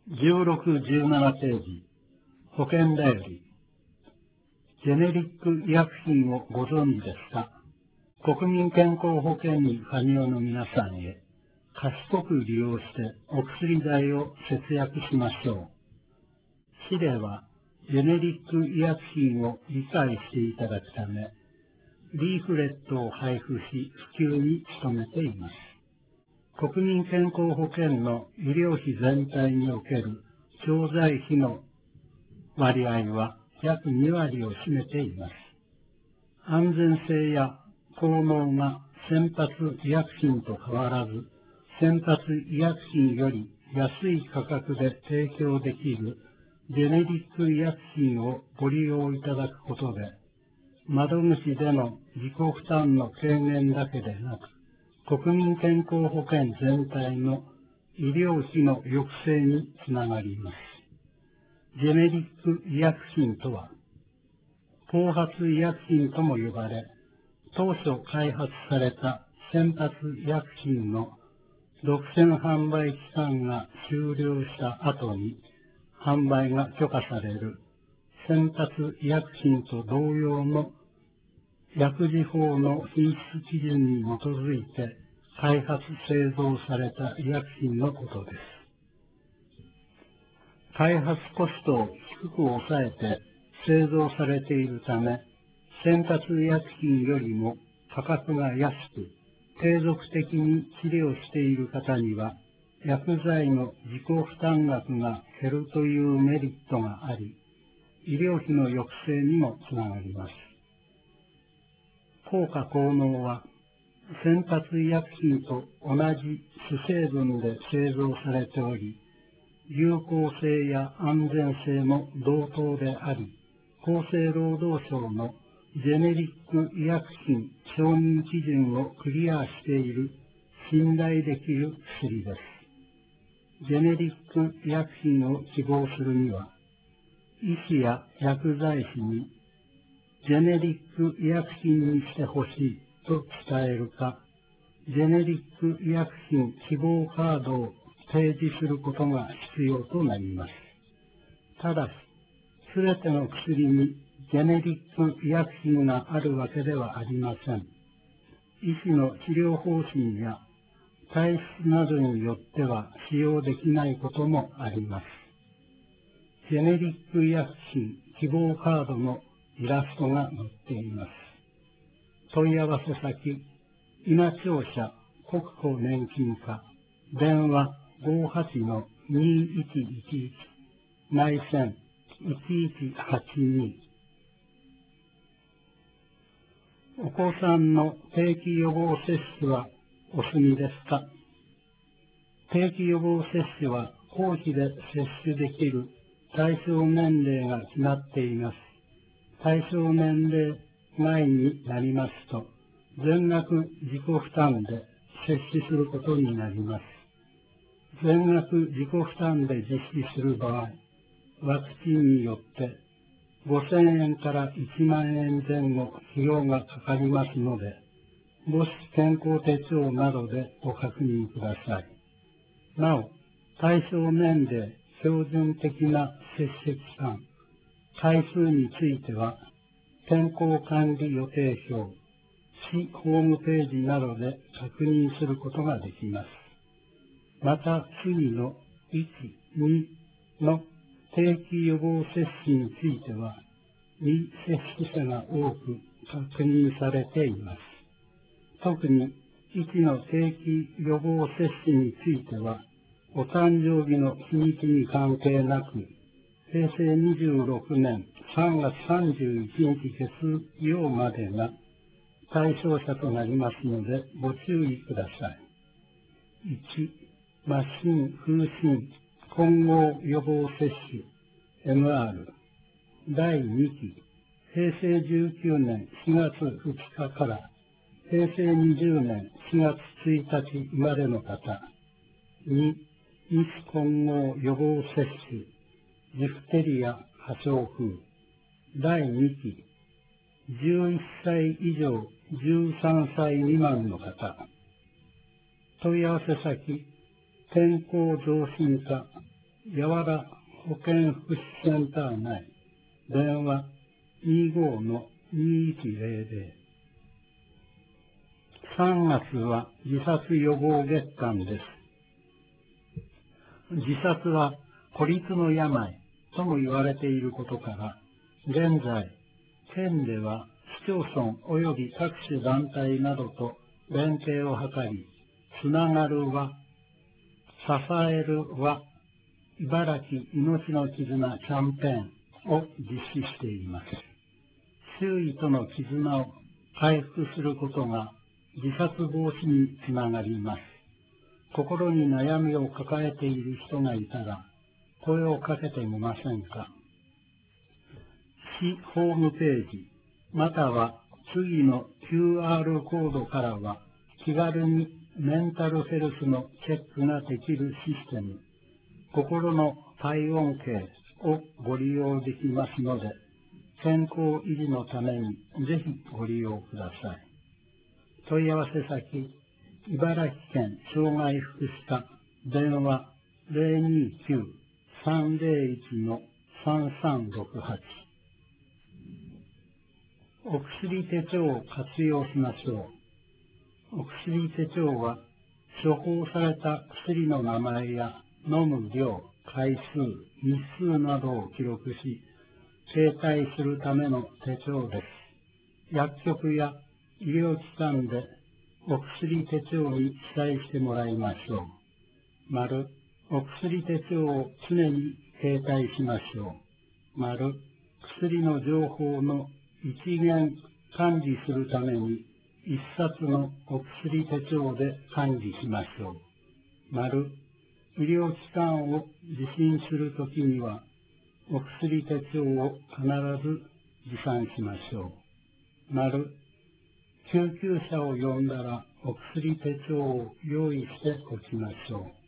16、17ページ、保険だより。ジェネリック医薬品をご存知ですか？国民健康保険に加入の皆さんへ、賢く利用してお薬代を節約しましょう。市では、ジェネリック医薬品を理解していただくため、リーフレットを配布し、普及に努めています。国民健康保険の医療費全体における調剤費の割合は約2割を占めています。安全性や効能が先発医薬品と変わらず、先発医薬品より安い価格で提供できるジェネリック医薬品をご利用いただくことで、窓口での自己負担の軽減だけでなく、国民健康保険全体の医療費の抑制につながります。ジェネリック医薬品とは、後発医薬品とも呼ばれ、当初開発された先発医薬品の独占販売期間が終了した後に販売が許可される先発医薬品と同様の薬事法の品質基準に基づいて開発製造された医薬品のことです。開発コストを低く抑えて製造されているため、先発医薬品よりも価格が安く、継続的に治療している方には、薬剤の自己負担額が減るというメリットがあり、医療費の抑制にもつながります。効果効能は、先発医薬品と同じ主成分で製造されており、有効性や安全性も同等であり、厚生労働省のジェネリック医薬品承認基準をクリアしている信頼できる薬です。ジェネリック医薬品を希望するには、医師や薬剤師にジェネリック医薬品にしてほしいと伝えるか、ジェネリック医薬品希望カードを提示することが必要となります。ただし、すべての薬にジェネリック医薬品があるわけではありません。医師の治療方針や体質などによっては使用できないこともあります。ジェネリック医薬品希望カードのイラストが載っています。問い合わせ先、稲庁舎国庫年金課、電話58-2111、内線1182。お子さんの定期予防接種はお済みですか？定期予防接種は公費で接種できる対象年齢が決まっています。対象年齢外になりますと、全額自己負担で接種することになります。全額自己負担で実施する場合、ワクチンによって5000円から1万円前後費用がかかりますので、母子健康手帳などでご確認ください。なお、対象年齢、標準的な接種期間、回数については、健康管理予定表、市ホームページなどで確認することができます。また、次の1、2の定期予防接種については、未接種者が多く確認されています。特に1の定期予防接種については、お誕生日の日にちに関係なく、平成26年3月31日月曜までが対象者となりますのでご注意ください。1、麻疹、風疹、混合予防接種 MR 第2期、平成19年4月2日から平成20年4月1日生まれの方。2、ミス混合予防接種、ジフテリア、破傷風。第2期、11歳以上13歳未満の方。問い合わせ先、健康増進課、 やわら保健福祉センター内、電話 25-2100。3月は自殺予防月間です。自殺は孤立の病とも言われていることから、現在、県では市町村及び各種団体などと連携を図り、つながる輪、支える輪、茨城いのちの絆キャンペーンを実施しています。周囲との絆を回復することが自殺防止につながります。心に悩みを抱えている人がいたら声をかけてみませんか。市ホームページまたは次の QR コードからは気軽にメンタルヘルスのチェックができるシステム、心の体温計をご利用できますので、健康維持のためにぜひご利用ください。問い合わせ先、茨城県障害福祉課、電話 029-301-3368。お薬手帳を活用しましょう。お薬手帳は、処方された薬の名前や飲む量、回数、日数などを記録し、携帯するための手帳です。薬局や医療機関でお薬手帳に記載してもらいましょう。丸、お薬手帳を常に携帯しましょう。丸、薬の情報の一元管理するために一冊のお薬手帳で管理しましょう。丸、医療機関を受診するときにはお薬手帳を必ず持参しましょう。丸、救急車を呼んだらお薬手帳を用意しておきましょう。